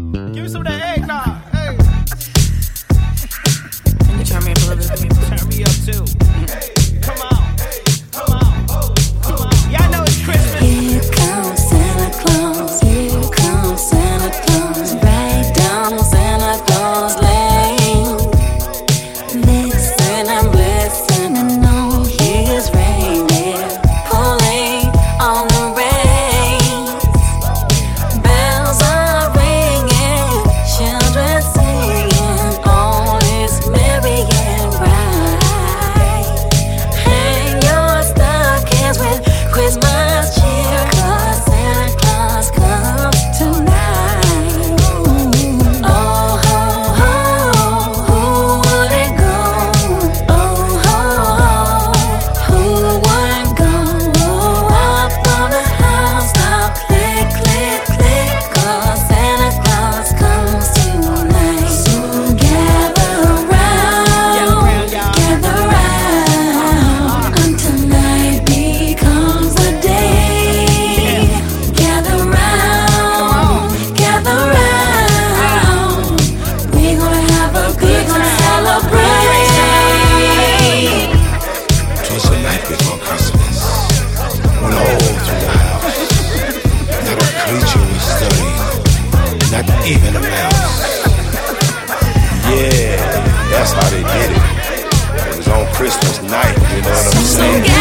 Give me some of that eggnog. Hey. Can you turn me up a little bit? Turn me up too. Hey, come on. Come on. Come on. Y'all know it's Christmas. Here comes Santa Claus. Here comes Santa Claus. Right down Santa Claus Lane. Listen, I'm listening on his reindeer pulling on the reins. Bells are ringing, children singing. All is merry and bright. Hang your stockings with Christmas cheer, 'cause Santa Claus comes tonight. Oh ho ho, who wouldn't go? Oh ho ho, who wouldn't go? Up on the house now, click click click, 'cause Santa Claus comes tonight. So gather round, gather round, until night becomes the day. Gather round, gather round. We're gonna have a good time, celebrate. 'Twas the night before Christmas, when all through the house, not a creature was stirring, not even a mouse. Yeah, that's how they did it. It was on Christmas night, you know what I'm saying?